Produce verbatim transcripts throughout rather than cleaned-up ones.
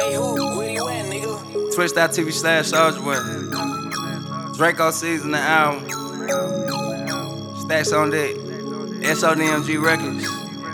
Hey, who? Where you at, nigga? Twitch dot T V slash Soldier Boy. Draco season the album. Stacks on deck. S O D M G Records.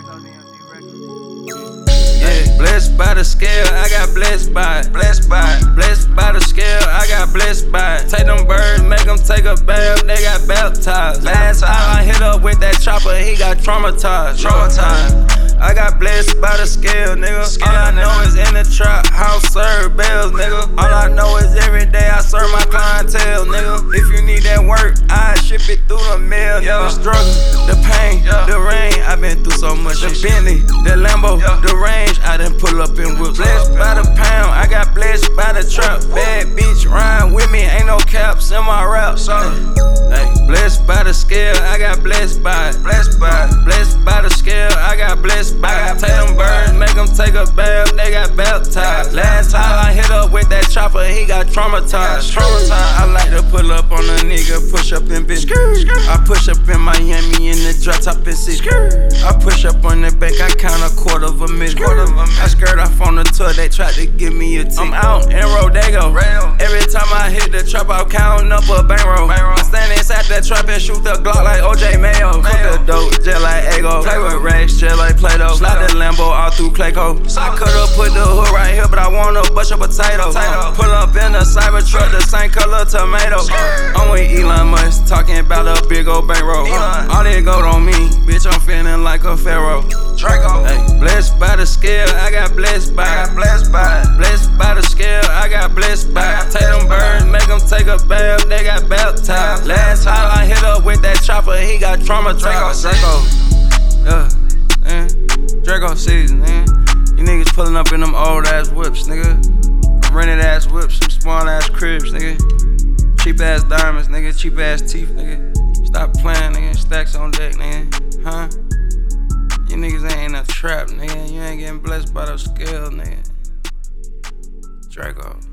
Yeah, blessed by the scale, I got blessed by it. Blessed by it. Blessed by the scale, I got blessed by it. Take them birds, make them take a bath, they got baptized. Last time I hit up with that chopper, he got traumatized. Traumatized. I got blessed by the scale, nigga. Scale, All I nigga. know is in the trap house, serve bells, nigga. All I know is every day I serve my clientele, nigga. If you need that work, I ship it through the mail, yeah. The struggle, the pain, yeah. the rain, I been through so much. The Bentley, the Lambo, yeah. the range, I done pull up in whips. Blessed by the pound, I got blessed by the trap. Bad bitch rhyme with me, ain't no caps in my rap. So, hey, blessed by the scale, I got blessed by it. Blessed by it. Blessed by the scale, I got blessed. I take them birds, make them take a bath, they got baptized. Last time I hit up with that chopper, he got traumatized. Traumatized. I like to pull up on a nigga, push up in bitch. I push up in Miami in the drop top and sit. I push up on the bank, I count a quarter of a million. I skirt off on the tour, they tried to give me a tip. I'm out in Rodego. Every time I hit the trap, I'm counting up a bankroll. I stand inside that trap and shoot the Glock like O J Mayo. Cook the dope, just like Ego. Play with racks, just like Play-Doh. Slide the Lambo all through Clayco. I could've put the hood right here, but I wanna bust a potato. Pull up in a cyber truck, the same color tomato. I'm with Elon Musk, talking about a big old bankroll. All that gold on me, bitch, I'm feeling like a pharaoh. Draco. Hey, blessed by the scale, I got blessed by it. Blessed by it. Blessed by the scale, I got blessed by it. Take them birds, make them take a bath, they got baptized. Last time I hit up with that chopper, he got traumatized. Draco. Yeah. Man. Draco season, man. You niggas pulling up in them old ass whips, nigga. Rented ass whips, some small ass cribs, nigga. Cheap ass diamonds, nigga. Cheap ass teeth, nigga. Stop playing, nigga. Stacks on deck, nigga. Huh? You niggas ain't in a trap, nigga. You ain't getting blessed by the scale, nigga. Draco.